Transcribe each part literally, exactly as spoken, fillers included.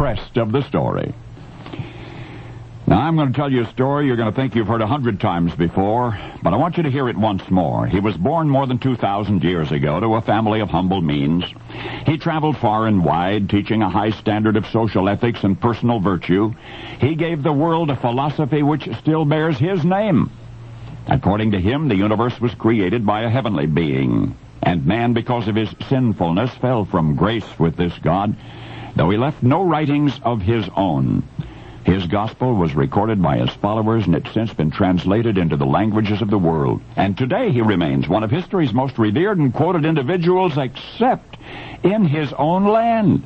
rest of the story. Now, I'm going to tell you a story you're going to think you've heard a hundred times before, but I want you to hear it once more. He was born more than two thousand years ago to a family of humble means. He traveled far and wide, teaching a high standard of social ethics and personal virtue. He gave the world a philosophy which still bears his name. According to him, the universe was created by a heavenly being, and man, because of his sinfulness, fell from grace with this God, though he left no writings of his own. His gospel was recorded by his followers, and it's since been translated into the languages of the world. And today he remains one of history's most revered and quoted individuals, except in his own land.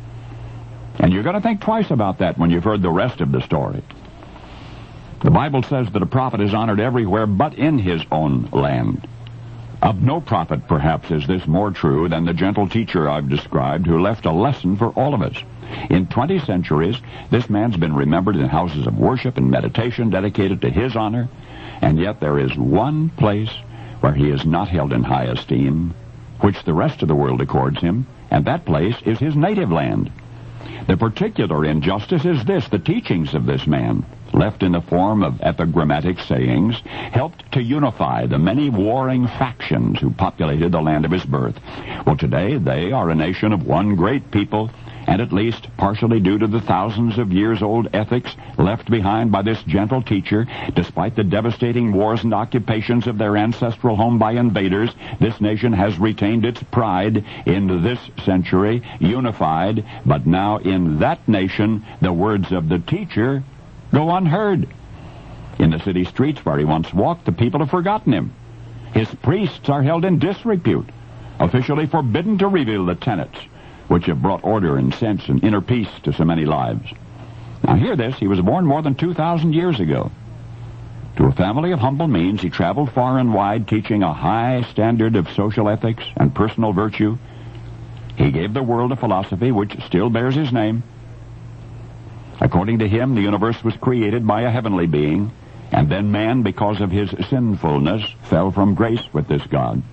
And you're going to think twice about that when you've heard the rest of the story. The Bible says that a prophet is honored everywhere but in his own land. Of no prophet, perhaps, is this more true than the gentle teacher I've described, who left a lesson for all of us. In twenty centuries, this man's been remembered in houses of worship and meditation dedicated to his honor, and yet there is one place where he is not held in high esteem, which the rest of the world accords him, and that place is his native land. The particular injustice is this: the teachings of this man, left in the form of epigrammatic sayings, helped to unify the many warring factions who populated the land of his birth. Well, today they are a nation of one great people, and at least partially due to the thousands of years-old ethics left behind by this gentle teacher, despite the devastating wars and occupations of their ancestral home by invaders, this nation has retained its pride in this century, unified, but now in that nation, the words of the teacher go unheard. In the city streets where he once walked, the people have forgotten him. His priests are held in disrepute, officially forbidden to reveal the tenets which have brought order and sense and inner peace to so many lives. Now hear this: he was born more than two thousand years ago. To a family of humble means, he traveled far and wide, teaching a high standard of social ethics and personal virtue. He gave the world a philosophy which still bears his name. According to him, the universe was created by a heavenly being, and then man, because of his sinfulness, fell from grace with this God.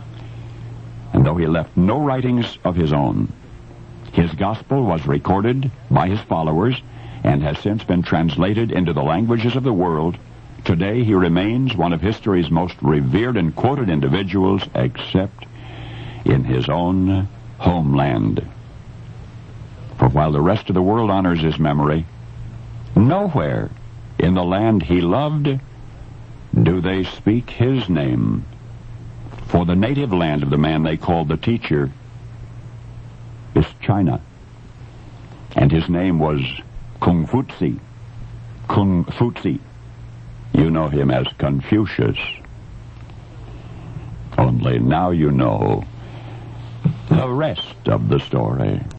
And though he left no writings of his own, his gospel was recorded by his followers and has since been translated into the languages of the world. Today he remains one of history's most revered and quoted individuals, except in his own homeland. For while the rest of the world honors his memory, nowhere in the land he loved do they speak his name. For the native land of the man they called the teacher is China, and his name was Kung Fuzi. Kung Fuzi. You know him as Confucius. Only now you know the rest of the story.